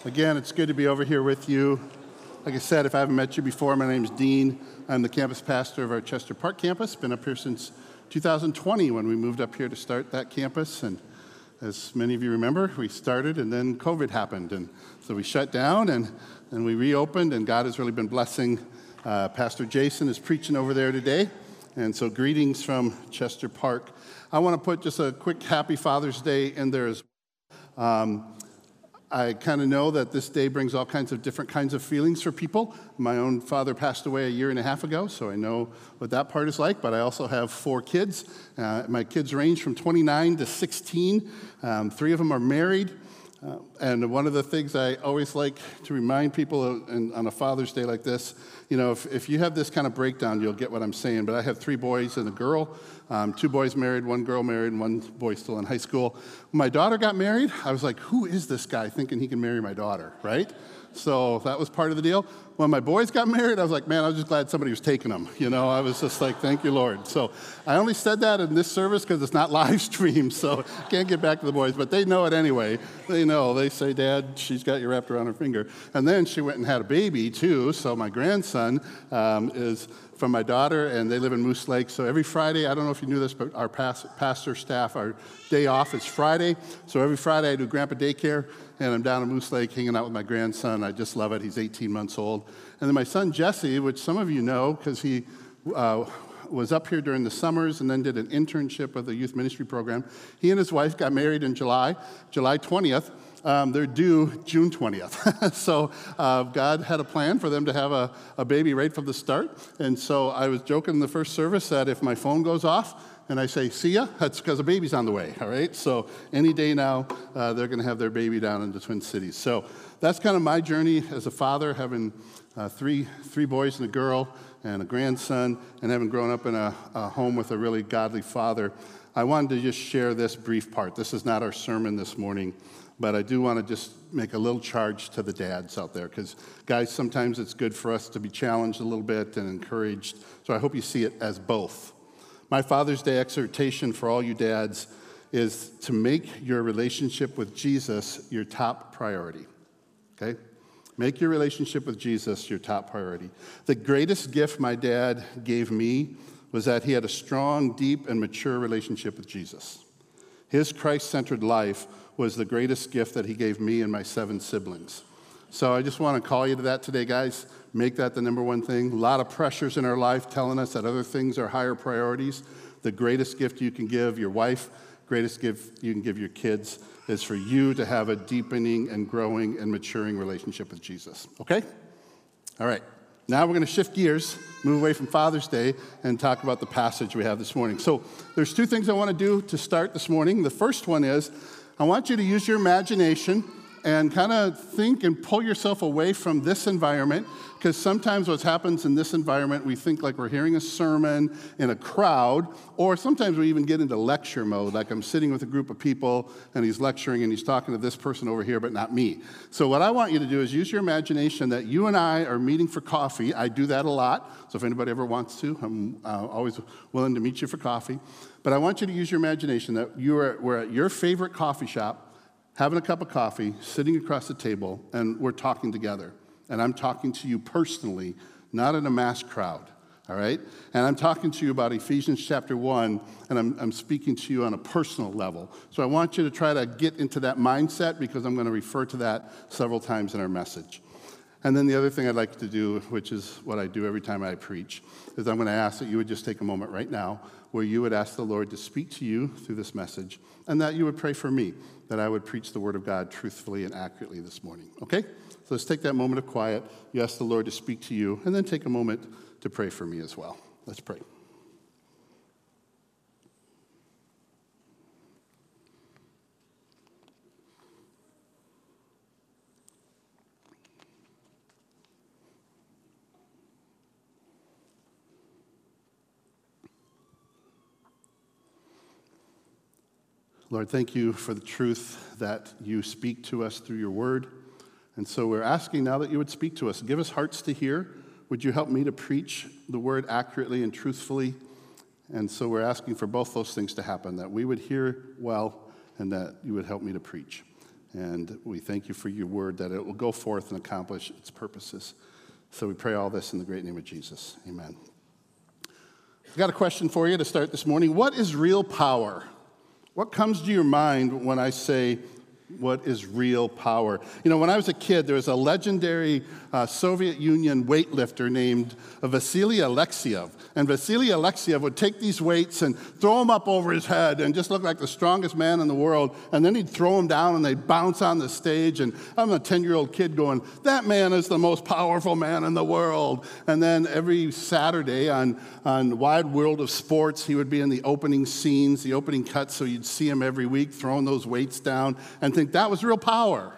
Again, it's good to be over here with you. Like I said, if I haven't met you before, my name's Dean. I'm the campus pastor of our Chester Park campus. Been up here since 2020 when we moved up here to start that campus. And as many of you remember, we started and then COVID happened. And so we shut down and we reopened, and God has really been blessing. Pastor Jason is preaching over there today. And so greetings from Chester Park. I want to put just a quick happy Father's Day in there as well. I kind of know that this day brings all kinds of different kinds of feelings for people. My own father passed away a year and a half ago, so I know what that part is like, but I also have 4 kids. My kids range from 29 to 16. 3 of them are married. And one of the things I always like to remind people on a Father's Day like this, you know, if you have this kind of breakdown, you'll get what I'm saying. But I have 3 boys and a girl, 2 boys married, 1 girl married, and 1 boy still in high school. When my daughter got married, I was like, who is this guy thinking he can marry my daughter, right? So that was part of the deal. When my boys got married, I was like, man, I was just glad somebody was taking them. You know, I was just like, thank you, Lord. So I only said that in this service because it's not live streamed, so can't get back to the boys, but they know it anyway. They know. They say, Dad, she's got you wrapped around her finger. And then she went and had a baby, too, so my grandson is from my daughter, and they live in Moose Lake. So every Friday, I don't know if you knew this, but our pastor staff, our day off is Friday. So every Friday I do grandpa daycare, and I'm down in Moose Lake hanging out with my grandson. I just love it. He's 18 months old. And then my son Jesse, which some of you know because he was up here during the summers and then did an internship with the youth ministry program. He and his wife got married in July 20th. They're due June 20th. So God had a plan for them to have a baby right from the start. And so I was joking in the first service that if my phone goes off and I say, see ya, that's because a baby's on the way, all right? So any day now, they're going to have their baby down in the Twin Cities. So that's kind of my journey as a father, having 3 boys and a girl and a grandson, and having grown up in a home with a really godly father. I wanted to just share this brief part. This is not our sermon this morning, but I do want to just make a little charge to the dads out there, because, guys, sometimes it's good for us to be challenged a little bit and encouraged, so I hope you see it as both. My Father's Day exhortation for all you dads is to make your relationship with Jesus your top priority, okay? Make your relationship with Jesus your top priority. The greatest gift my dad gave me was that he had a strong, deep, and mature relationship with Jesus. His Christ-centered life was the greatest gift that he gave me and my 7 siblings. So I just want to call you to that today, guys. Make that the number one thing. A lot of pressures in our life telling us that other things are higher priorities. The greatest gift you can give your wife, greatest gift you can give your kids is for you to have a deepening and growing and maturing relationship with Jesus. Okay? All right. Now we're going to shift gears, move away from Father's Day, and talk about the passage we have this morning. So there's 2 things I want to do to start this morning. The first one is I want you to use your imagination and kind of think and pull yourself away from this environment, because sometimes what happens in this environment, we think like we're hearing a sermon in a crowd, or sometimes we even get into lecture mode, like I'm sitting with a group of people and he's lecturing and he's talking to this person over here, but not me. So what I want you to do is use your imagination that you and I are meeting for coffee. I do that a lot, so if anybody ever wants to, I'm always willing to meet you for coffee. But I want you to use your imagination that we're at your favorite coffee shop, having a cup of coffee, sitting across the table, and we're talking together. And I'm talking to you personally, not in a mass crowd, all right? And I'm talking to you about Ephesians chapter 1, and I'm speaking to you on a personal level. So I want you to try to get into that mindset, because I'm going to refer to that several times in our message. And then the other thing I'd like to do, which is what I do every time I preach, is I'm going to ask that you would just take a moment right now where you would ask the Lord to speak to you through this message, and that you would pray for me, that I would preach the Word of God truthfully and accurately this morning, okay? So let's take that moment of quiet. You ask the Lord to speak to you, and then take a moment to pray for me as well. Let's pray. Lord, thank you for the truth that you speak to us through your word. And so we're asking now that you would speak to us. Give us hearts to hear. Would you help me to preach the word accurately and truthfully? And so we're asking for both those things to happen, that we would hear well and that you would help me to preach. And we thank you for your word that it will go forth and accomplish its purposes. So we pray all this in the great name of Jesus. Amen. I've got a question for you to start this morning. What is real power? What comes to your mind when I say, what is real power? You know, when I was a kid, there was a legendary Soviet Union weightlifter named Vasily Alexiev. And Vasily Alexiev would take these weights and throw them up over his head and just look like the strongest man in the world. And then he'd throw them down and they'd bounce on the stage. And I'm a 10-year-old kid going, that man is the most powerful man in the world. And then every Saturday on Wide World of Sports, he would be in the opening scenes, the opening cuts, so you'd see him every week throwing those weights down and think that was real power.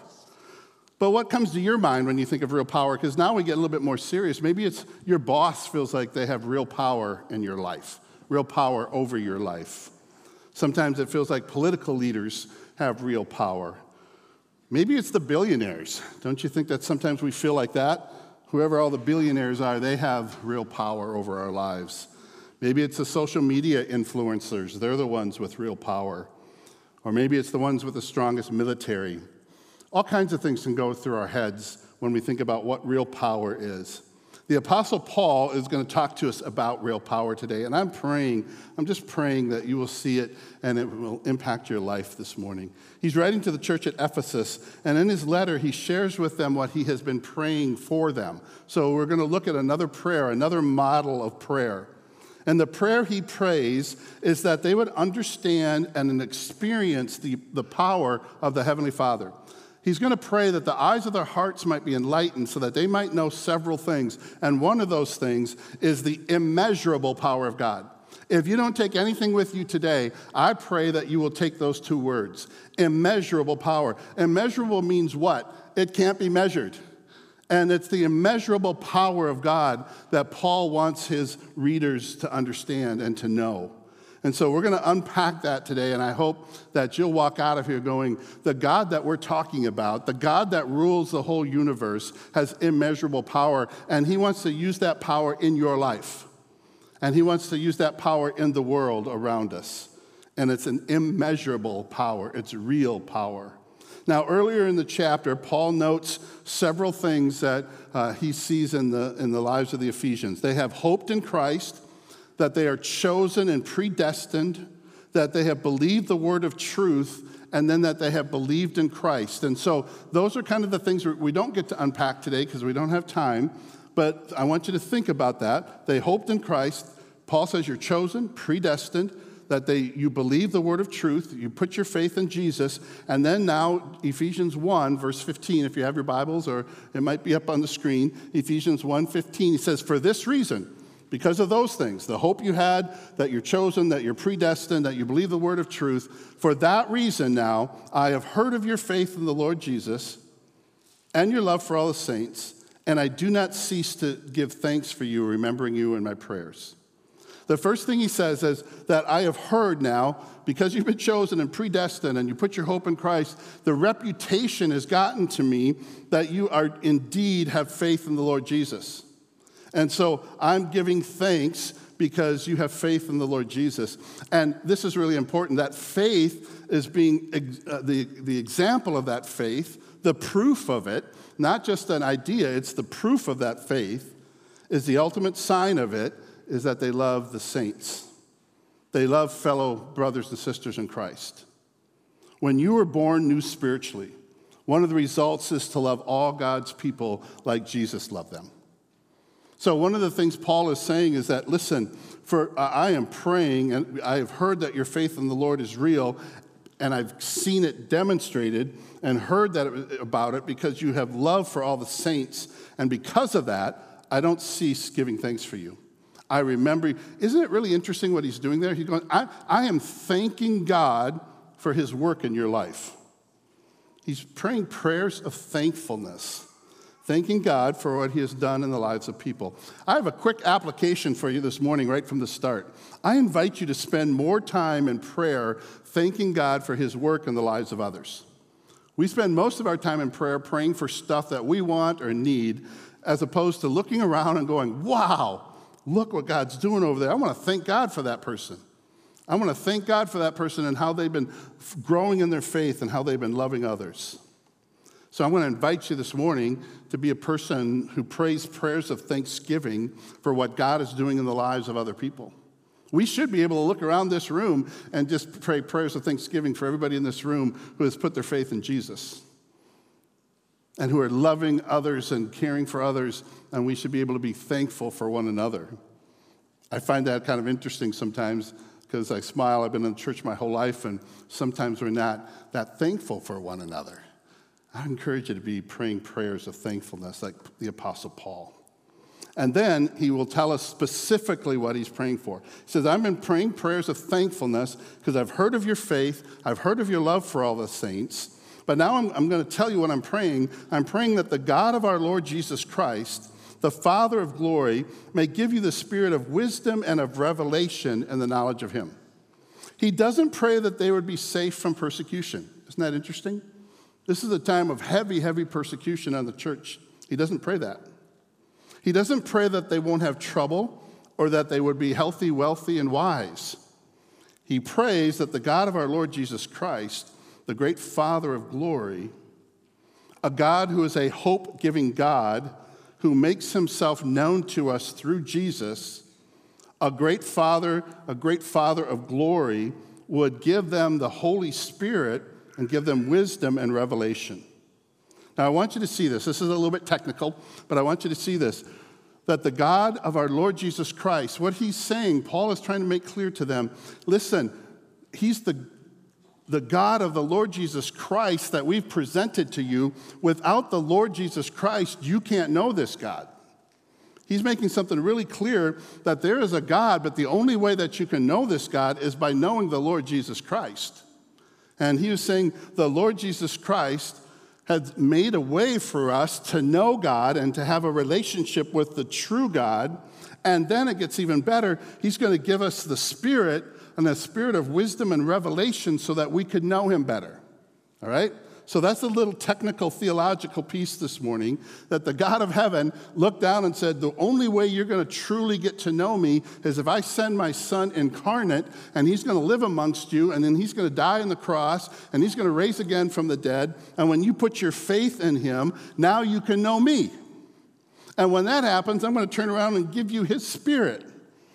But what comes to your mind when you think of real power? Because now we get a little bit more serious. Maybe it's your boss feels like they have real power in your life, real power over your life. Sometimes it feels like political leaders have real power. Maybe it's the billionaires. Don't you think that sometimes we feel like that? Whoever all the billionaires are, they have real power over our lives. Maybe it's the social media influencers. They're the ones with real power. Or maybe it's the ones with the strongest military. All kinds of things can go through our heads when we think about what real power is. The Apostle Paul is going to talk to us about real power today, and I'm just praying that you will see it and it will impact your life this morning. He's writing to the church at Ephesus, and in his letter, he shares with them what he has been praying for them. So we're going to look at another prayer, another model of prayer. And the prayer he prays is that they would understand and experience the power of the Heavenly Father. He's going to pray that the eyes of their hearts might be enlightened so that they might know several things. And one of those things is the immeasurable power of God. If you don't take anything with you today, I pray that you will take those two words, immeasurable power. Immeasurable means what? It can't be measured. And it's the immeasurable power of God that Paul wants his readers to understand and to know. And so we're going to unpack that today, and I hope that you'll walk out of here going, the God that we're talking about, the God that rules the whole universe, has immeasurable power, and he wants to use that power in your life. And he wants to use that power in the world around us. And it's an immeasurable power. It's real power. Now, earlier in the chapter, Paul notes several things that he sees in the lives of the Ephesians. They have hoped in Christ, that they are chosen and predestined, that they have believed the word of truth, and then that they have believed in Christ. And so those are kind of the things we don't get to unpack today because we don't have time, but I want you to think about that. They hoped in Christ. Paul says you're chosen, predestined, that you believe the word of truth, you put your faith in Jesus, and then now Ephesians 1, verse 15, if you have your Bibles, or it might be up on the screen, Ephesians 1:15, he says, for this reason, because of those things, the hope you had, that you're chosen, that you're predestined, that you believe the word of truth, for that reason now, I have heard of your faith in the Lord Jesus and your love for all the saints, and I do not cease to give thanks for you, remembering you in my prayers. The first thing he says is that I have heard now, because you've been chosen and predestined and you put your hope in Christ, the reputation has gotten to me that you are indeed have faith in the Lord Jesus. And so I'm giving thanks because you have faith in the Lord Jesus. And this is really important, that faith is being the example of that faith, the proof of it, not just an idea, it's the proof of that faith, is the ultimate sign of it, is that they love the saints. They love fellow brothers and sisters in Christ. When you were born new spiritually, one of the results is to love all God's people like Jesus loved them. So one of the things Paul is saying is that, listen, for I am praying, and I have heard that your faith in the Lord is real, and I've seen it demonstrated and heard about it because you have love for all the saints, and because of that, I don't cease giving thanks for you. I remember, isn't it really interesting what he's doing there? He's going, I am thanking God for his work in your life. He's praying prayers of thankfulness, thanking God for what he has done in the lives of people. I have a quick application for you this morning right from the start. I invite you to spend more time in prayer thanking God for his work in the lives of others. We spend most of our time in prayer praying for stuff that we want or need, as opposed to looking around and going, wow, look what God's doing over there. I want to thank God for that person. I want to thank God for that person and how they've been growing in their faith and how they've been loving others. So I want to invite you this morning to be a person who prays prayers of thanksgiving for what God is doing in the lives of other people. We should be able to look around this room and just pray prayers of thanksgiving for everybody in this room who has put their faith in Jesus and who are loving others and caring for others, and we should be able to be thankful for one another. I find that kind of interesting sometimes because I smile. I've been in church my whole life, and sometimes we're not that thankful for one another. I encourage you to be praying prayers of thankfulness like the Apostle Paul. And then he will tell us specifically what he's praying for. He says, I've been praying prayers of thankfulness because I've heard of your faith, I've heard of your love for all the saints, but now I'm going to tell you what I'm praying. I'm praying that the God of our Lord Jesus Christ, the Father of glory, may give you the spirit of wisdom and of revelation and the knowledge of him. He doesn't pray that they would be safe from persecution. Isn't that interesting? This is a time of heavy, heavy persecution on the church. He doesn't pray that. He doesn't pray that they won't have trouble or that they would be healthy, wealthy, and wise. He prays that the God of our Lord Jesus Christ, the great Father of glory, a God who is a hope-giving God, who makes himself known to us through Jesus, a great Father of glory, would give them the Holy Spirit and give them wisdom and revelation. Now, I want you to see this. This is a little bit technical, but I want you to see this. That the God of our Lord Jesus Christ, what he's saying, Paul is trying to make clear to them, listen, he's the God of the Lord Jesus Christ that we've presented to you. Without the Lord Jesus Christ, you can't know this God. He's making something really clear that there is a God, but the only way that you can know this God is by knowing the Lord Jesus Christ. And he was saying the Lord Jesus Christ has made a way for us to know God and to have a relationship with the true God. And then it gets even better. He's going to give us the Spirit and the spirit of wisdom and revelation so that we could know him better. All right? So that's a little technical theological piece this morning, that the God of heaven looked down and said, the only way you're going to truly get to know me is if I send my son incarnate, and he's going to live amongst you, and then he's going to die on the cross, and he's going to raise again from the dead. And when you put your faith in him, now you can know me. And when that happens, I'm going to turn around and give you his Spirit.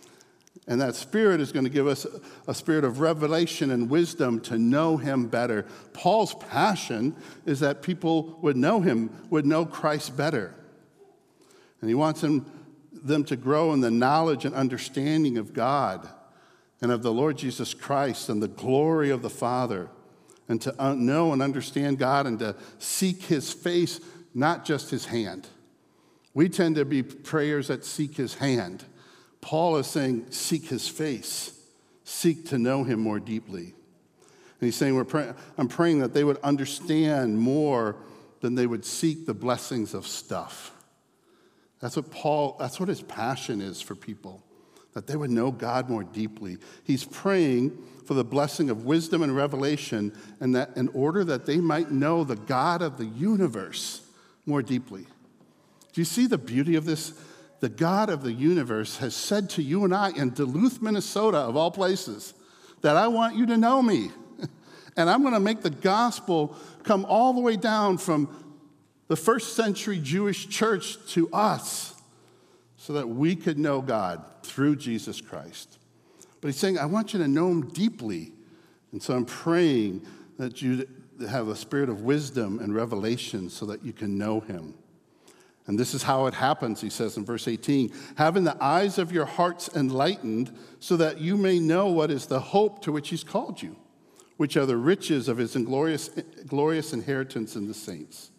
And that Spirit is going to give us a spirit of revelation and wisdom to know him better. Paul's passion is that people would know him, would know Christ better. And he wants them to grow in the knowledge and understanding of God and of the Lord Jesus Christ and the glory of the Father, and to know and understand God and to seek his face, not just his hand. We tend to be prayers that seek his hand. Paul is saying, seek his face. Seek to know him more deeply. And he's saying, I'm praying that they would understand more than they would seek the blessings of stuff. That's what his passion is for people, that they would know God more deeply. He's praying for the blessing of wisdom and revelation, and that in order that they might know the God of the universe more deeply. Do you see the beauty of this? The God of the universe has said to you and I in Duluth, Minnesota, of all places, that I want you to know me. And I'm going to make the gospel come all the way down from the first century Jewish church to us so that we could know God through Jesus Christ. But he's saying, I want you to know him deeply. And so I'm praying that you have a spirit of wisdom and revelation so that you can know him. And this is how it happens, he says in verse 18, having the eyes of your hearts enlightened so that you may know what is the hope to which he's called you, which are the riches of his glorious inheritance in the saints.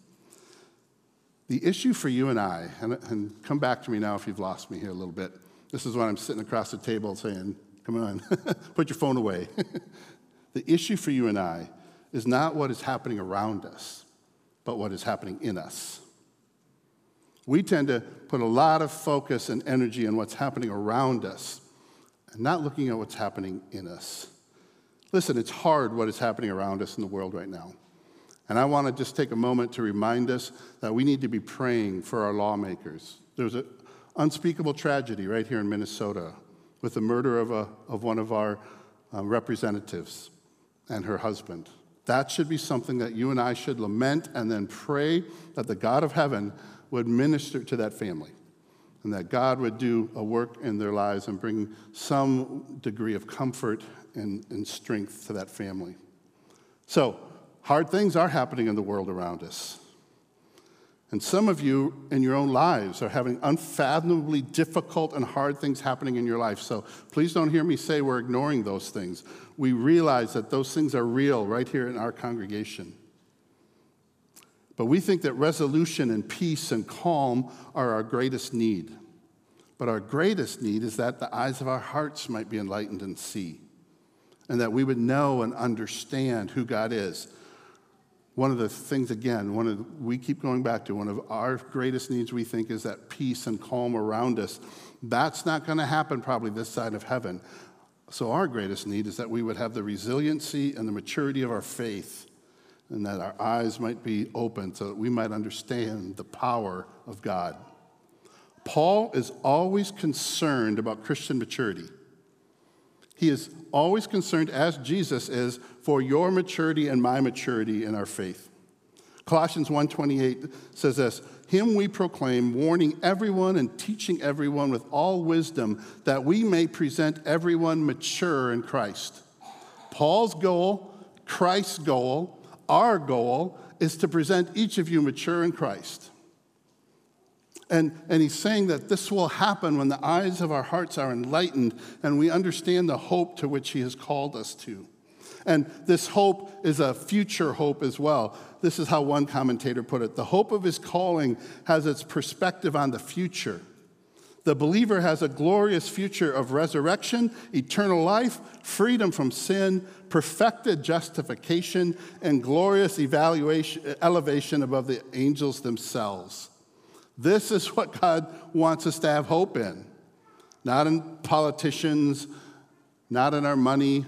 The issue for you and I, and come back to me now if you've lost me here a little bit. This is when I'm sitting across the table saying, come on, put your phone away. The issue for you and I is not what is happening around us, but what is happening in us. We tend to put a lot of focus and energy on what's happening around us and not looking at what's happening in us. Listen, it's hard what is happening around us in the world right now. And I want to just take a moment to remind us that we need to be praying for our lawmakers. There's an unspeakable tragedy right here in Minnesota with the murder of one of our representatives and her husband. That should be something that you and I should lament and then pray that the God of heaven would minister to that family and that God would do a work in their lives and bring some degree of comfort and strength to that family. So, hard things are happening in the world around us. And some of you in your own lives are having unfathomably difficult and hard things happening in your life. So please don't hear me say we're ignoring those things. We realize that those things are real right here in our congregation. But we think that resolution and peace and calm are our greatest need. But our greatest need is that the eyes of our hearts might be enlightened and see, and that we would know and understand who God is. One of the things, again, we keep going back to, one of our greatest needs, we think, is that peace and calm around us. That's not going to happen probably this side of heaven. So our greatest need is that we would have the resiliency and the maturity of our faith, and that our eyes might be open so that we might understand the power of God. Paul is always concerned about Christian maturity. He is always concerned, as Jesus is, for your maturity and my maturity in our faith. Colossians 1:28 says this, "Him we proclaim, warning everyone and teaching everyone with all wisdom, that we may present everyone mature in Christ." Paul's goal, Christ's goal, our goal is to present each of you mature in Christ. And he's saying that this will happen when the eyes of our hearts are enlightened and we understand the hope to which he has called us to. And this hope is a future hope as well. This is how one commentator put it. The hope of his calling has its perspective on the future. The believer has a glorious future of resurrection, eternal life, freedom from sin, perfected justification, and glorious elevation above the angels themselves. This is what God wants us to have hope in. Not in politicians, not in our money,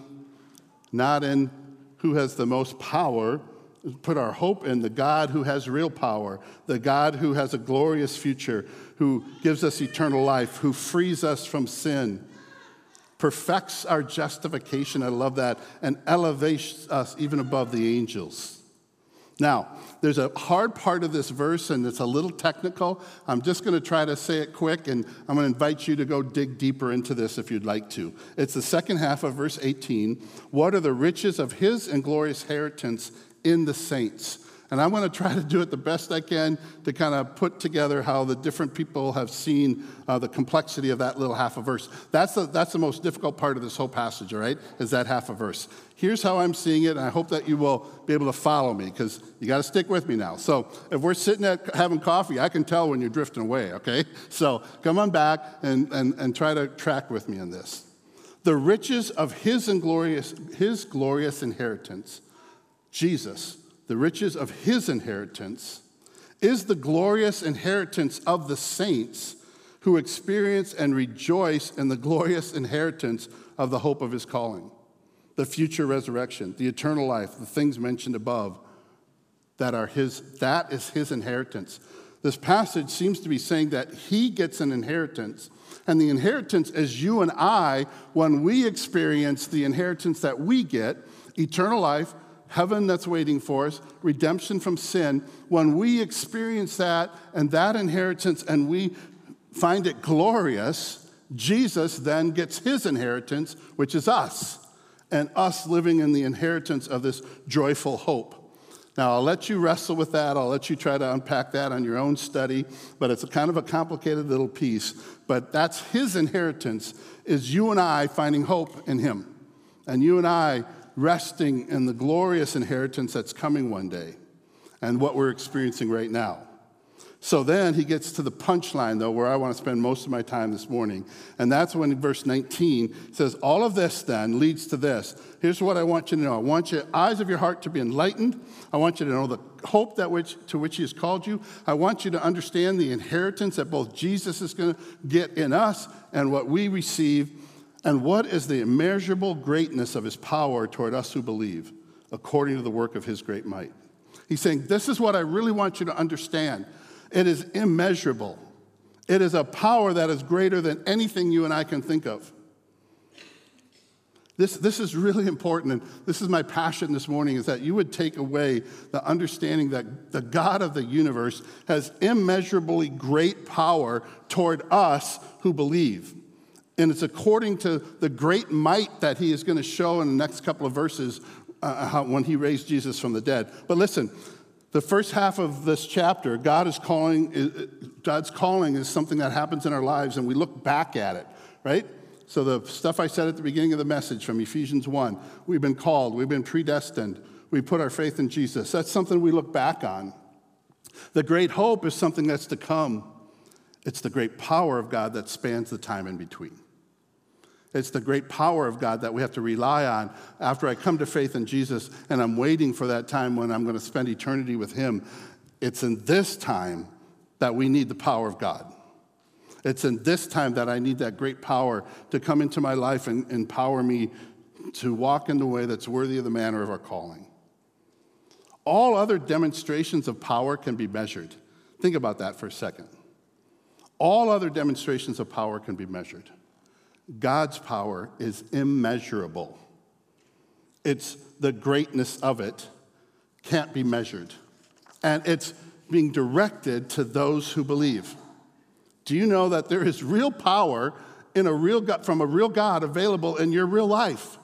not in who has the most power. Put our hope in the God who has real power, the God who has a glorious future, who gives us eternal life, who frees us from sin, perfects our justification, I love that, and elevates us even above the angels. Now, there's a hard part of this verse, and it's a little technical. I'm just going to try to say it quick, and I'm going to invite you to go dig deeper into this if you'd like to. It's the second half of verse 18. What are the riches of his and glorious inheritance in the saints? And I'm going to try to do it the best I can to kind of put together how the different people have seen the complexity of that little half a verse. That's the most difficult part of this whole passage, all right, is that half a verse. Here's how I'm seeing it, and I hope that you will be able to follow me, because you got to stick with me now. So if we're sitting at having coffee, I can tell when you're drifting away, okay? So come on back and try to track with me on this. The riches of his glorious inheritance, Jesus, the riches of his inheritance, is the glorious inheritance of the saints who experience and rejoice in the glorious inheritance of the hope of his calling, the future resurrection, the eternal life, the things mentioned above that is his inheritance. This passage seems to be saying that he gets an inheritance, and the inheritance is you and I when we experience the inheritance that we get, eternal life, heaven that's waiting for us, redemption from sin. When we experience that and that inheritance and we find it glorious, Jesus then gets his inheritance, which is us, and us living in the inheritance of this joyful hope. Now, I'll let you wrestle with that. I'll let you try to unpack that on your own study, but it's a kind of a complicated little piece. But that's his inheritance, is you and I finding hope in him, and you and I resting in the glorious inheritance that's coming one day and what we're experiencing right now. So then he gets to the punchline, though, where I want to spend most of my time this morning. And that's when in verse 19 says, all of this then leads to this. Here's what I want you to know. I want your eyes of your heart to be enlightened. I want you to know the hope to which he has called you. I want you to understand the inheritance that both Jesus is going to get in us and what we receive. And what is the immeasurable greatness of his power toward us who believe, according to the work of his great might. He's saying, this is what I really want you to understand. It is immeasurable. It is a power that is greater than anything you and I can think of. This is really important, and this is my passion this morning, is that you would take away the understanding that the God of the universe has immeasurably great power toward us who believe. And it's according to the great might that he is going to show in the next couple of verses when he raised Jesus from the dead. But listen, the first half of this chapter, God's calling is something that happens in our lives, and we look back at it, right? So the stuff I said at the beginning of the message from Ephesians 1, we've been called, we've been predestined, we put our faith in Jesus. That's something we look back on. The great hope is something that's to come. It's the great power of God that spans the time in between. It's the great power of God that we have to rely on after I come to faith in Jesus and I'm waiting for that time when I'm going to spend eternity with him. It's in this time that we need the power of God. It's in this time that I need that great power to come into my life and empower me to walk in the way that's worthy of the manner of our calling. All other demonstrations of power can be measured. Think about that for a second. All other demonstrations of power can be measured. God's power is immeasurable. It's the greatness of it can't be measured. And it's being directed to those who believe. Do you know that there is real power in from a real God available in your real life?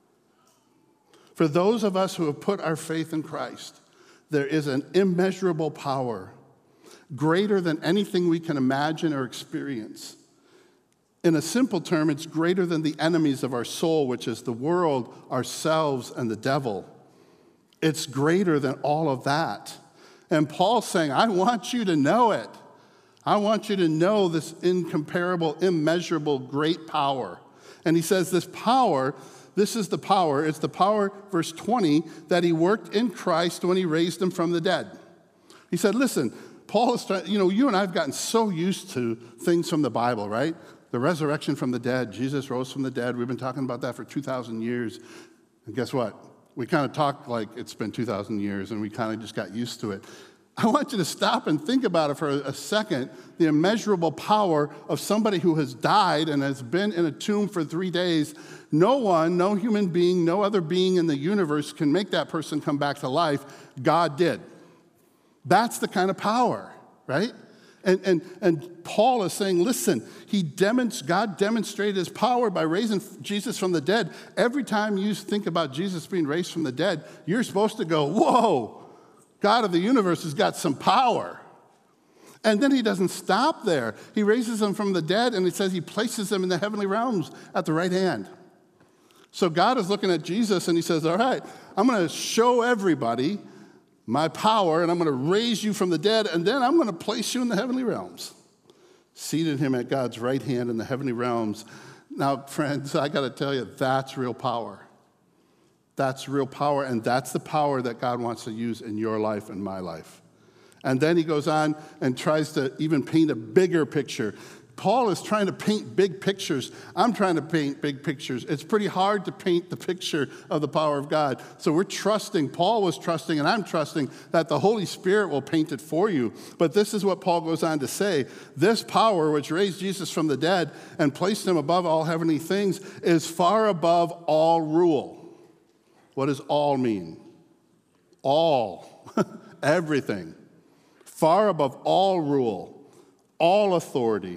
For those of us who have put our faith in Christ, there is an immeasurable power, greater than anything we can imagine or experience. In a simple term, it's greater than the enemies of our soul, which is the world, ourselves, and the devil. It's greater than all of that. And Paul's saying, I want you to know it. I want you to know this incomparable, immeasurable, great power. And he says this power, this is the power, it's the power, verse 20, that he worked in Christ when he raised him from the dead. He said, listen, Paul is trying, you and I have gotten so used to things from the Bible, right? The resurrection from the dead, Jesus rose from the dead. We've been talking about that for 2,000 years. And guess what? We kind of talk like it's been 2,000 years, and we kind of just got used to it. I want you to stop and think about it for a second, the immeasurable power of somebody who has died and has been in a tomb for 3 days. No one, no human being, no other being in the universe can make that person come back to life. God did. That's the kind of power, right? And Paul is saying, listen, God demonstrated his power by raising Jesus from the dead. Every time you think about Jesus being raised from the dead, you're supposed to go, whoa, God of the universe has got some power. And then he doesn't stop there. He raises them from the dead, and it says he places them in the heavenly realms at the right hand. So God is looking at Jesus, and he says, all right, I'm going to show everybody my power, and I'm going to raise you from the dead, and then I'm going to place you in the heavenly realms. Seated him at God's right hand in the heavenly realms. Now, friends, I got to tell you, that's real power. That's real power, and that's the power that God wants to use in your life and my life. And then he goes on and tries to even paint a bigger picture. Paul is trying to paint big pictures. I'm trying to paint big pictures. It's pretty hard to paint the picture of the power of God. So we're trusting, Paul was trusting, and I'm trusting that the Holy Spirit will paint it for you. But this is what Paul goes on to say. This power which raised Jesus from the dead and placed him above all heavenly things is far above all rule. What does all mean? All. Everything. Far above all rule, all authority,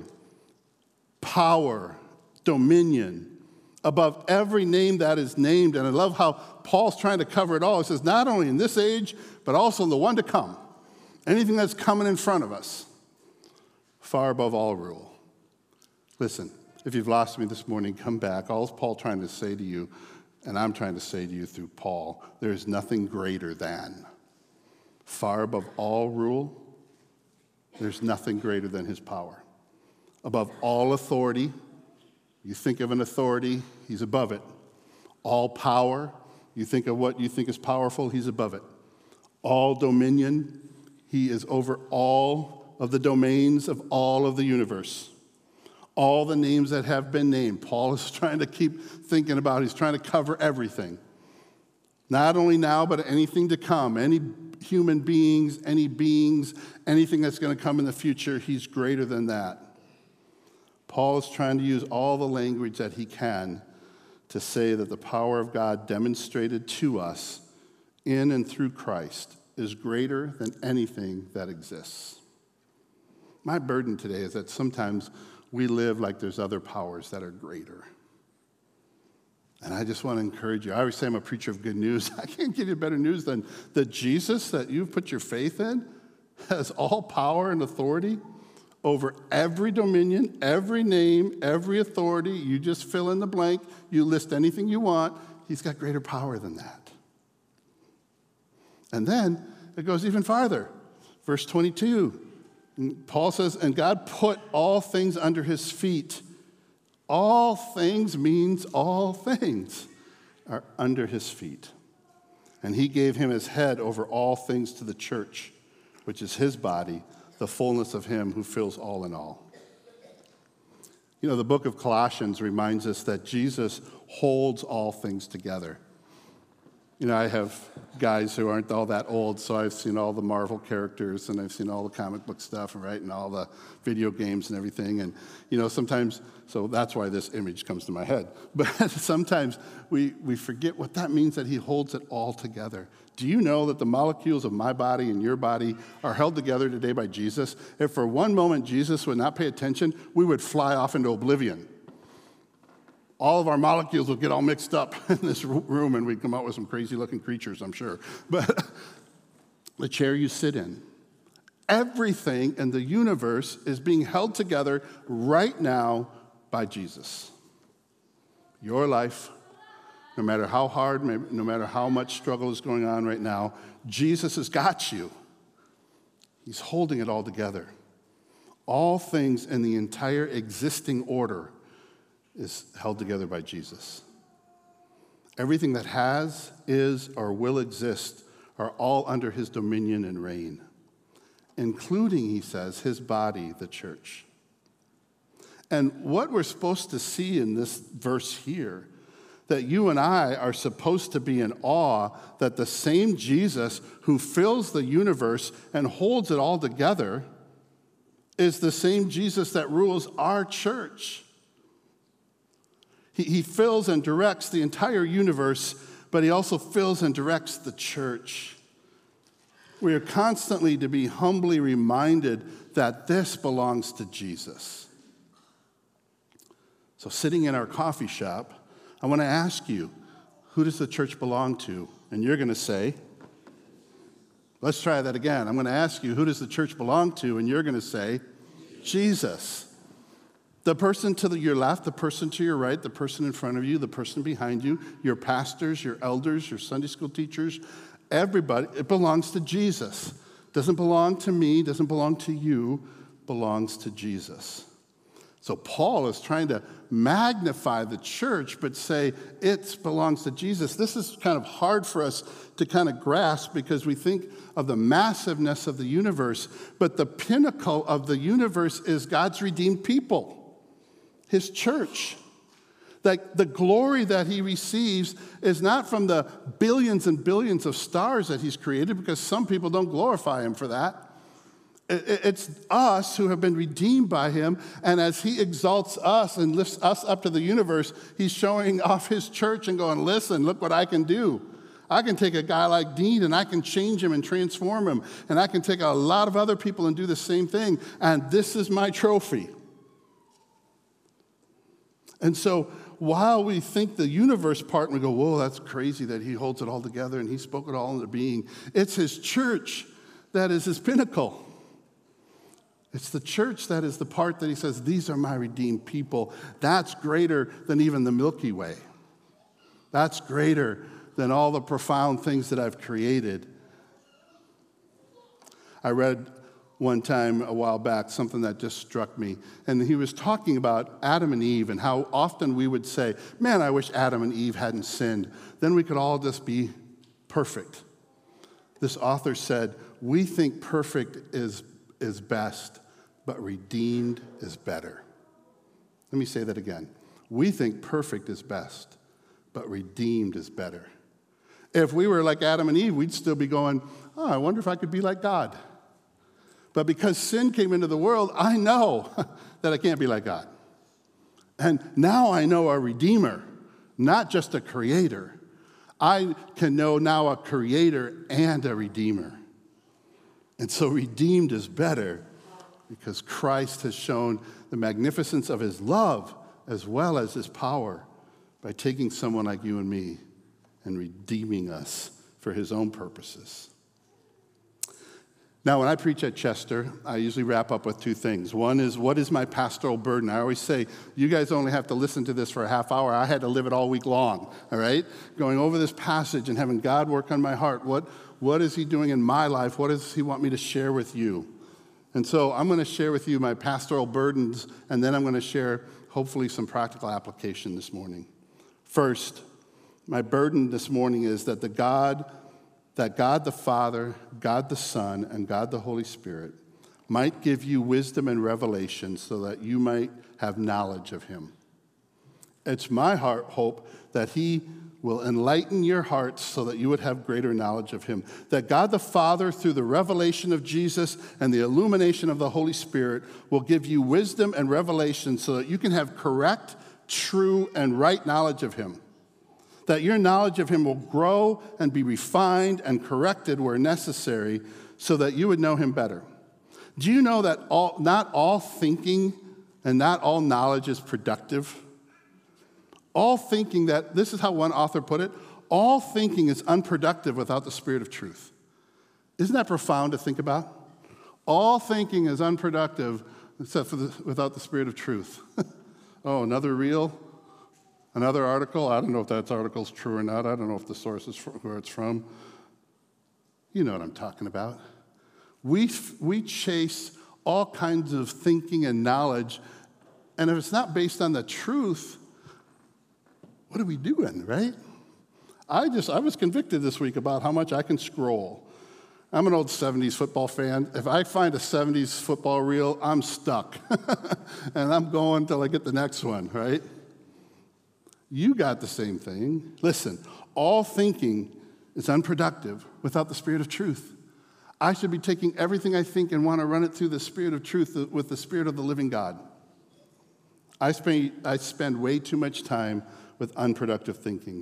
power, dominion, above every name that is named. And I love how Paul's trying to cover it all. He says, not only in this age, but also in the one to come. Anything that's coming in front of us, far above all rule. Listen, if you've lost me this morning, come back. All is Paul trying to say to you, and I'm trying to say to you through Paul, there is nothing greater than. Far above all rule, there's nothing greater than his power. Above all authority, you think of an authority, he's above it. All power, you think of what you think is powerful, he's above it. All dominion, he is over all of the domains of all of the universe. All the names that have been named. Paul is trying to keep thinking about, he's trying to cover everything. Not only now, but anything to come. Any human beings, anything that's going to come in the future, he's greater than that. Paul is trying to use all the language that he can to say that the power of God demonstrated to us in and through Christ is greater than anything that exists. My burden today is that sometimes we live like there's other powers that are greater. And I just want to encourage you. I always say I'm a preacher of good news. I can't give you better news than that Jesus that you've put your faith in has all power and authority over every dominion, every name, every authority. You just fill in the blank. You list anything you want. He's got greater power than that. And then it goes even farther. Verse 22, Paul says, and God put all things under his feet. All things means all things are under his feet. And he gave him his head over all things to the church, which is his body, the fullness of him who fills all in all. You know, the book of Colossians reminds us that Jesus holds all things together. You know, I have guys who aren't all that old, so I've seen all the Marvel characters, and I've seen all the comic book stuff, right, and all the video games and everything. And, you know, sometimes, so that's why this image comes to my head. But sometimes we forget what that means, that he holds it all together. Do you know that the molecules of my body and your body are held together today by Jesus? If for one moment Jesus would not pay attention, we would fly off into oblivion. All of our molecules would get all mixed up in this room, and we'd come out with some crazy-looking creatures, I'm sure. But the chair you sit in, everything in the universe is being held together right now by Jesus. Your life, no matter how hard, no matter how much struggle is going on right now, Jesus has got you. He's holding it all together. All things in the entire existing order is held together by Jesus. Everything that has, is, or will exist are all under his dominion and reign, including, he says, his body, the church. And what we're supposed to see in this verse here, that you and I are supposed to be in awe that the same Jesus who fills the universe and holds it all together is the same Jesus that rules our church. He fills and directs the entire universe, but he also fills and directs the church. We are constantly to be humbly reminded that this belongs to Jesus. So sitting in our coffee shop, I want to ask you, who does the church belong to? And you're going to say, let's try that again. I'm going to ask you, who does the church belong to? And you're going to say, Jesus. The person to your left, the person to your right, the person in front of you, the person behind you, your pastors, your elders, your Sunday school teachers, everybody, it belongs to Jesus. Doesn't belong to me, doesn't belong to you, belongs to Jesus. So Paul is trying to magnify the church, but say it belongs to Jesus. This is kind of hard for us to kind of grasp because we think of the massiveness of the universe, but the pinnacle of the universe is God's redeemed people. His church. Like the glory that he receives is not from the billions and billions of stars that he's created, because some people don't glorify him for that. It's us who have been redeemed by him, and as he exalts us and lifts us up to the universe, he's showing off his church and going, listen, look what I can do. I can take a guy like Dean and I can change him and transform him, and I can take a lot of other people and do the same thing, and this is my trophy. And so while we think the universe part, and we go, whoa, that's crazy that he holds it all together and he spoke it all into being, it's his church that is his pinnacle. It's the church that is the part that he says, these are my redeemed people. That's greater than even the Milky Way. That's greater than all the profound things that I've created. I read one time a while back something that just struck me. And he was talking about Adam and Eve and how often we would say, man, I wish Adam and Eve hadn't sinned. Then we could all just be perfect. This author said, we think perfect is best, but redeemed is better. Let me say that again. We think perfect is best, but redeemed is better. If we were like Adam and Eve, we'd still be going, oh, I wonder if I could be like God. But because sin came into the world, I know that I can't be like God. And now I know our Redeemer. not just a creator. I can know now a creator and a redeemer. And so redeemed is better because Christ has shown the magnificence of his love as well as his power by taking someone like you and me and redeeming us for his own purposes. Now, when I preach at Chester, I usually wrap up with two things. One is, what is my pastoral burden? I always say, you guys only have to listen to this for a half hour. I had to live it all week long, all right? Going over this passage and having God work on my heart. What is he doing in my life? What does he want me to share with you? And so I'm going to share with you my pastoral burdens, and then I'm going to share, hopefully, some practical application this morning. First, my burden this morning is that God the Father, God the Son, and God the Holy Spirit might give you wisdom and revelation so that you might have knowledge of him. It's my hope that he will enlighten your hearts so that you would have greater knowledge of him. That God the Father, through the revelation of Jesus and the illumination of the Holy Spirit, will give you wisdom and revelation so that you can have correct, true, and right knowledge of him. That your knowledge of him will grow and be refined and corrected where necessary so that you would know him better. Do you know that not all thinking and not all knowledge is productive? All thinking this is how one author put it, all thinking is unproductive without the Spirit of truth. Isn't that profound to think about? All thinking is unproductive except without the Spirit of truth. Oh, another reel? Another article? I don't know if that article's true or not. I don't know if the source is where it's from. You know what I'm talking about. We chase all kinds of thinking and knowledge, and if it's not based on the truth, what are we doing, right? I was convicted this week about how much I can scroll. I'm an old 70s football fan. If I find a 70s football reel, I'm stuck. And I'm going till I get the next one, right? You got the same thing. Listen, all thinking is unproductive without the Spirit of truth. I should be taking everything I think and want to run it through the Spirit of truth with the Spirit of the living God. I spend way too much time with unproductive thinking.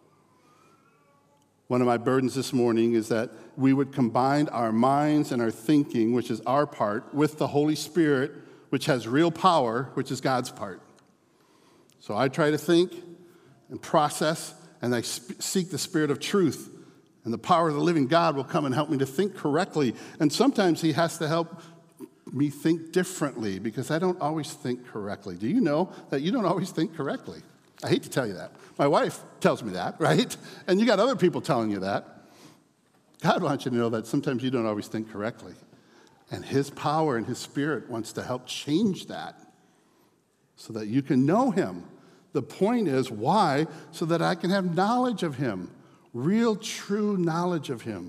One of my burdens this morning is that we would combine our minds and our thinking, which is our part, with the Holy Spirit, which has real power, which is God's part. So I try to think and process, and I seek the Spirit of truth. And the power of the living God will come and help me to think correctly. And sometimes he has to help me think differently because I don't always think correctly. Do you know that you don't always think correctly? I hate to tell you that. My wife tells me that, right? And you got other people telling you that. God wants you to know that sometimes you don't always think correctly. And his power and his Spirit wants to help change that so that you can know him. The point is, why? So that I can have knowledge of him, real, true knowledge of him.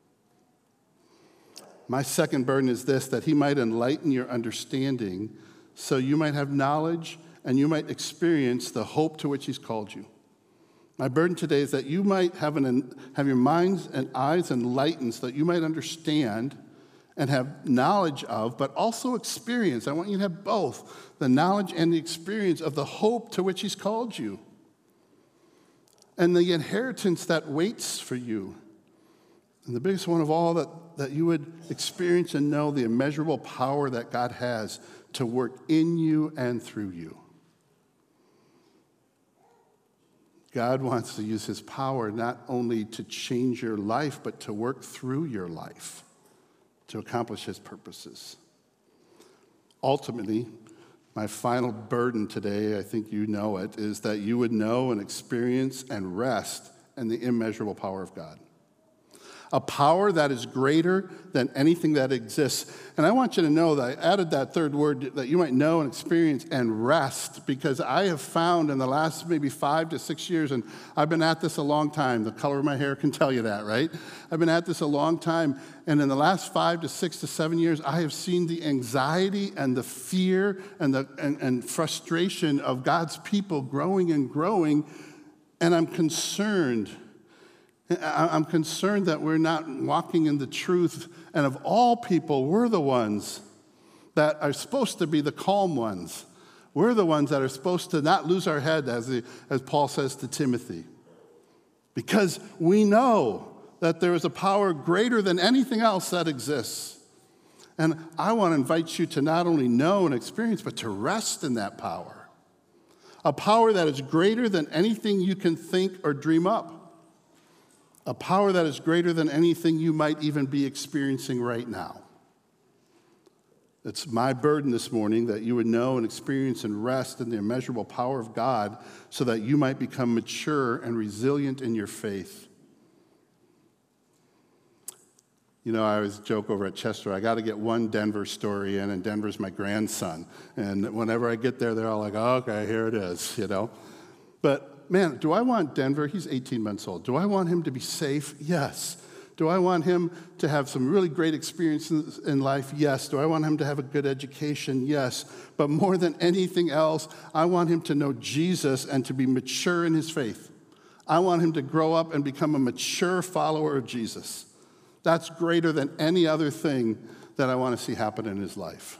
My second burden is this, that he might enlighten your understanding so you might have knowledge and you might experience the hope to which he's called you. My burden today is that you might have your minds and eyes enlightened so that you might understand and have knowledge of, but also experience. I want you to have both, the knowledge and the experience of the hope to which he's called you. And the inheritance that waits for you. And the biggest one of all, that you would experience and know the immeasurable power that God has to work in you and through you. God wants to use his power not only to change your life, but to work through your life to accomplish his purposes. Ultimately, my final burden today, I think you know it, is that you would know and experience and rest in the immeasurable power of God. A power that is greater than anything that exists. And I want you to know that I added that third word, that you might know and experience and rest, because I have found in the last maybe 5 to 6 years, and I've been at this a long time. The color of my hair can tell you that, right? I've been at this a long time. And in the last 5 to 6 to 7 years, I have seen the anxiety and the fear and frustration of God's people growing and growing. And I'm concerned. I'm concerned that we're not walking in the truth. And of all people, we're the ones that are supposed to be the calm ones. We're the ones that are supposed to not lose our head, as Paul says to Timothy, because we know that there is a power greater than anything else that exists. And I want to invite you to not only know and experience, but to rest in that power. A power that is greater than anything you can think or dream up. A power that is greater than anything you might even be experiencing right now. It's my burden this morning that you would know and experience and rest in the immeasurable power of God so that you might become mature and resilient in your faith. You know, I always joke over at Chester, I got to get one Denver story in, and Denver's my grandson. And whenever I get there, they're all like, oh, okay, here it is, you know. But, man, do I want Denver? He's 18 months old. Do I want him to be safe? Yes. Do I want him to have some really great experiences in life? Yes. Do I want him to have a good education? Yes. But more than anything else, I want him to know Jesus and to be mature in his faith. I want him to grow up and become a mature follower of Jesus. That's greater than any other thing that I want to see happen in his life.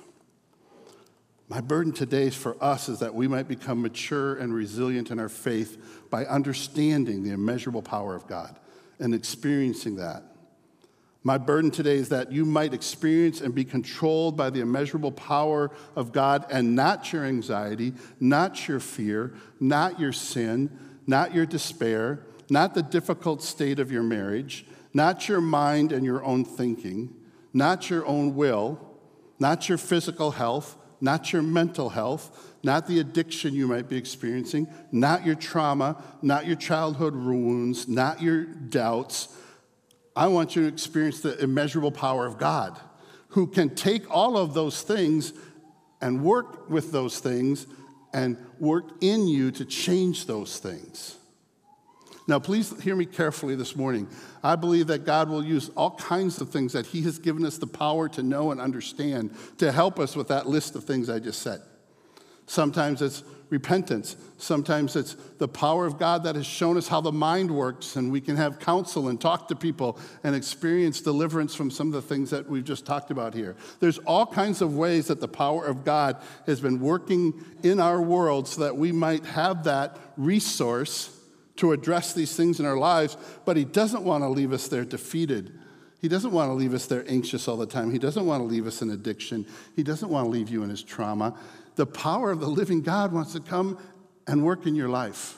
My burden today for us is that we might become mature and resilient in our faith by understanding the immeasurable power of God and experiencing that. My burden today is that you might experience and be controlled by the immeasurable power of God and not your anxiety, not your fear, not your sin, not your despair, not the difficult state of your marriage, not your mind and your own thinking, not your own will, not your physical health, not your mental health, not the addiction you might be experiencing, not your trauma, not your childhood wounds, not your doubts. I want you to experience the immeasurable power of God, who can take all of those things and work with those things and work in you to change those things. Now, please hear me carefully this morning. I believe that God will use all kinds of things that he has given us the power to know and understand to help us with that list of things I just said. Sometimes it's repentance. Sometimes it's the power of God that has shown us how the mind works, and we can have counsel and talk to people and experience deliverance from some of the things that we've just talked about here. There's all kinds of ways that the power of God has been working in our world so that we might have that resource to address these things in our lives, but he doesn't want to leave us there defeated. He doesn't want to leave us there anxious all the time. He doesn't want to leave us in addiction. He doesn't want to leave you in his trauma. The power of the living God wants to come and work in your life.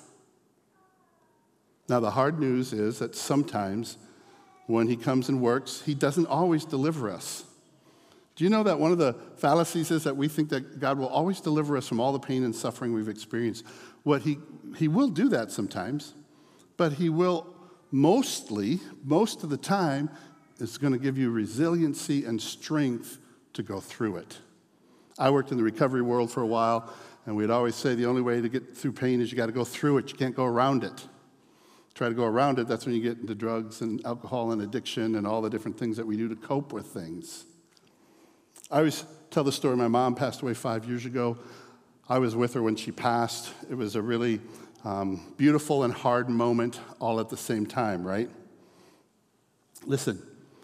Now, the hard news is that sometimes when he comes and works, he doesn't always deliver us. Do you know that one of the fallacies is that we think that God will always deliver us from all the pain and suffering we've experienced? What he will do that sometimes, but he will most of the time, is going to give you resiliency and strength to go through it. I worked in the recovery world for a while, and we'd always say the only way to get through pain is you got to go through it. You can't go around it. Try to go around it, that's when you get into drugs and alcohol and addiction and all the different things that we do to cope with things. I always tell the story. My mom passed away 5 years ago. I was with her when she passed. It was a really beautiful and hard moment all at the same time, right? Listen,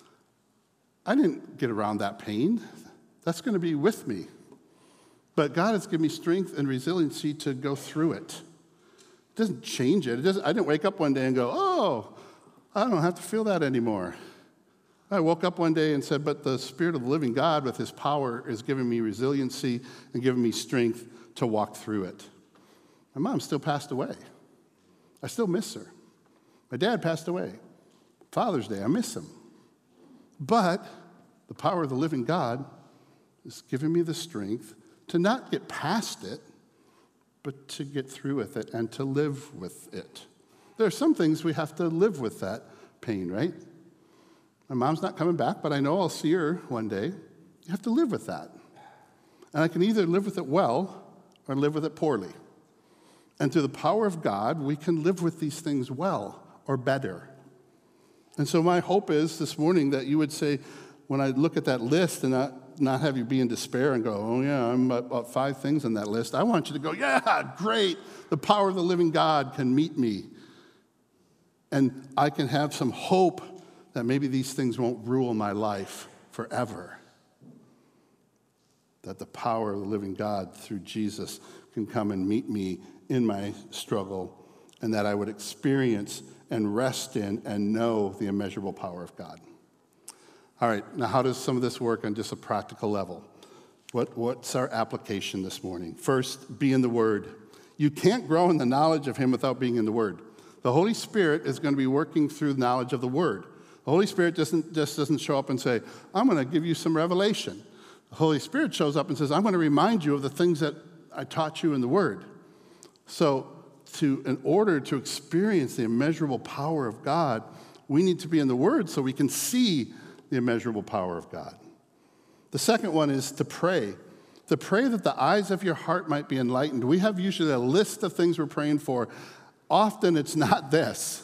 I didn't get around that pain. That's going to be with me. But God has given me strength and resiliency to go through it. It doesn't change it. I didn't wake up one day and go, oh, I don't have to feel that anymore. I woke up one day and said, but the Spirit of the living God with his power is giving me resiliency and giving me strength to walk through it. My mom still passed away. I still miss her. My dad passed away. Father's Day, I miss him. But the power of the living God is giving me the strength to not get past it, but to get through with it and to live with it. There are some things we have to live with that pain, right? My mom's not coming back, but I know I'll see her one day. You have to live with that. And I can either live with it well or live with it poorly. And through the power of God, we can live with these things well or better. And so my hope is this morning that you would say, when I look at that list and not have you be in despair and go, oh yeah, I'm about 5 things on that list. I want you to go, yeah, great. The power of the living God can meet me. And I can have some hope that maybe these things won't rule my life forever. that the power of the living God through Jesus can come and meet me in my struggle, and that I would experience and rest in and know the immeasurable power of God. All right, now how does some of this work on just a practical level? What's our application this morning? First, be in the Word. You can't grow in the knowledge of Him without being in the Word. The Holy Spirit is going to be working through knowledge of the Word. The Holy Spirit just doesn't show up and say, I'm going to give you some revelation. The Holy Spirit shows up and says, I'm going to remind you of the things that I taught you in the Word. So in order to experience the immeasurable power of God, we need to be in the Word so we can see the immeasurable power of God. The second one is to pray that the eyes of your heart might be enlightened. We have usually a list of things we're praying for. Often it's not this.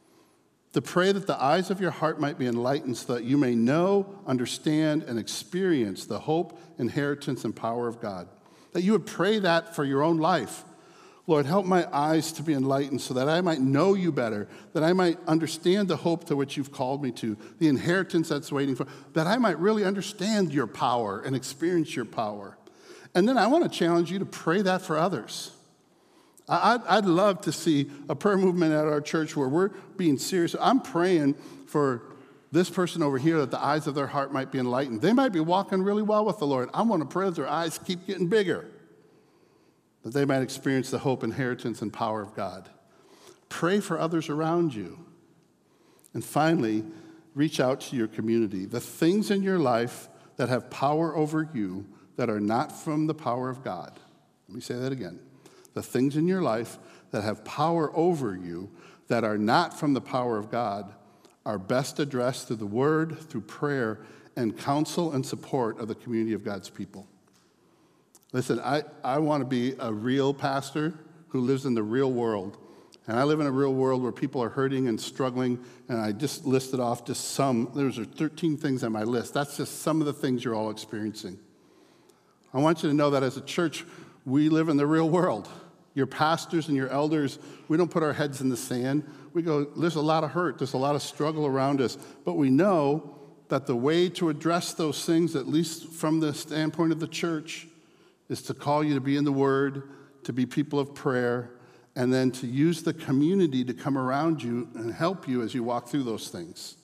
To pray that the eyes of your heart might be enlightened so that you may know, understand, and experience the hope, inheritance, and power of God. That you would pray that for your own life. Lord, help my eyes to be enlightened so that I might know you better, that I might understand the hope to which you've called me to, the inheritance that's waiting for, that I might really understand your power and experience your power. And then I want to challenge you to pray that for others. I'd love to see a prayer movement at our church where we're being serious. I'm praying for this person over here that the eyes of their heart might be enlightened. They might be walking really well with the Lord. I want to pray that their eyes keep getting bigger, that they might experience the hope, inheritance, and power of God. Pray for others around you. And finally, reach out to your community. The things in your life that have power over you that are not from the power of God. Let me say that again. The things in your life that have power over you that are not from the power of God are best addressed through the Word, through prayer, and counsel and support of the community of God's people. Listen, I want to be a real pastor who lives in the real world. And I live in a real world where people are hurting and struggling, and I just listed off just some. There's 13 things on my list. That's just some of the things you're all experiencing. I want you to know that as a church, we live in the real world. Your pastors and your elders, we don't put our heads in the sand. We go, there's a lot of hurt, there's a lot of struggle around us, but we know that the way to address those things, at least from the standpoint of the church, is to call you to be in the Word, to be people of prayer, and then to use the community to come around you and help you as you walk through those things.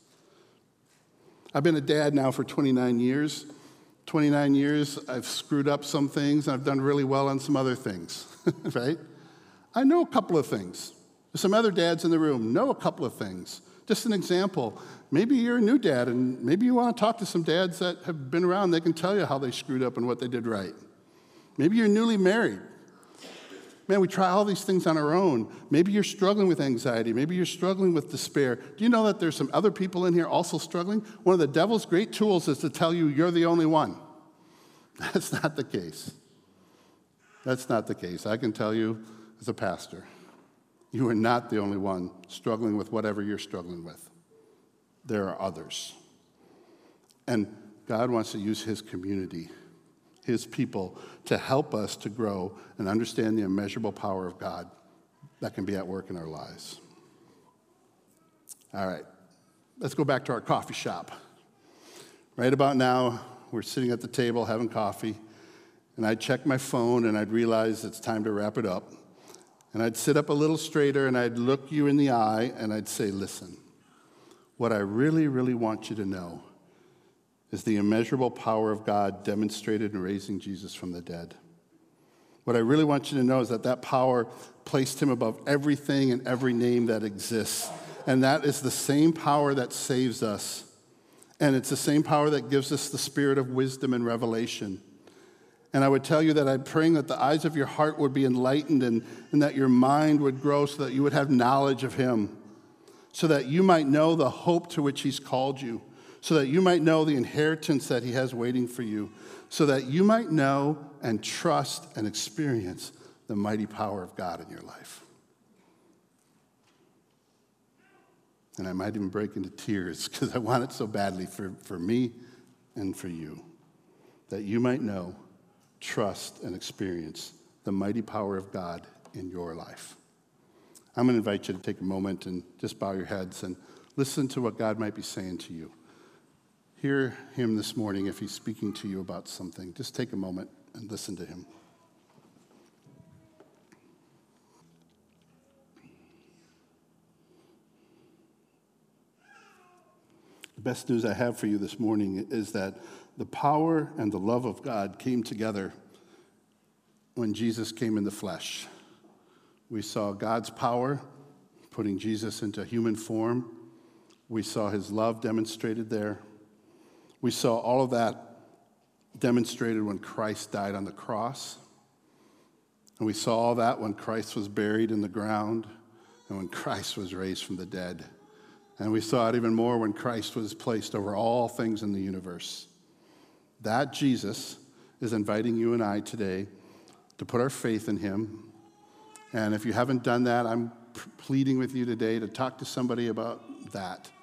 I've been a dad now for 29 years. 29 years, I've screwed up some things, and I've done really well on some other things, right? I know a couple of things. There's some other dads in the room know a couple of things. Just an example, maybe you're a new dad, and maybe you want to talk to some dads that have been around. They can tell you how they screwed up and what they did right. Maybe you're newly married. Man, we try all these things on our own. Maybe you're struggling with anxiety. Maybe you're struggling with despair. Do you know that there's some other people in here also struggling? One of the devil's great tools is to tell you you're the only one. That's not the case. That's not the case. I can tell you as a pastor, you are not the only one struggling with whatever you're struggling with. There are others. And God wants to use His community, His people, to help us to grow and understand the immeasurable power of God that can be at work in our lives. All right, let's go back to our coffee shop. Right about now, we're sitting at the table having coffee, and I'd check my phone and I'd realize it's time to wrap it up. And I'd sit up a little straighter and I'd look you in the eye and I'd say, listen, what I really, really want you to know is the immeasurable power of God demonstrated in raising Jesus from the dead. What I really want you to know is that that power placed Him above everything and every name that exists. And that is the same power that saves us. And it's the same power that gives us the spirit of wisdom and revelation. And I would tell you that I'm praying that the eyes of your heart would be enlightened and that your mind would grow so that you would have knowledge of Him, so that you might know the hope to which He's called you, so that you might know the inheritance that He has waiting for you, so that you might know and trust and experience the mighty power of God in your life. And I might even break into tears because I want it so badly for me and for you, that you might know, trust, and experience the mighty power of God in your life. I'm going to invite you to take a moment and just bow your heads and listen to what God might be saying to you. Hear him this morning if he's speaking to you about something. Just take a moment and listen to him. The best news I have for you this morning is that the power and the love of God came together when Jesus came in the flesh. We saw God's power putting Jesus into human form. We saw his love demonstrated there. We saw all of that demonstrated when Christ died on the cross. And we saw all that when Christ was buried in the ground and when Christ was raised from the dead. And we saw it even more when Christ was placed over all things in the universe. That Jesus is inviting you and I today to put our faith in him. And if you haven't done that, I'm pleading with you today to talk to somebody about that.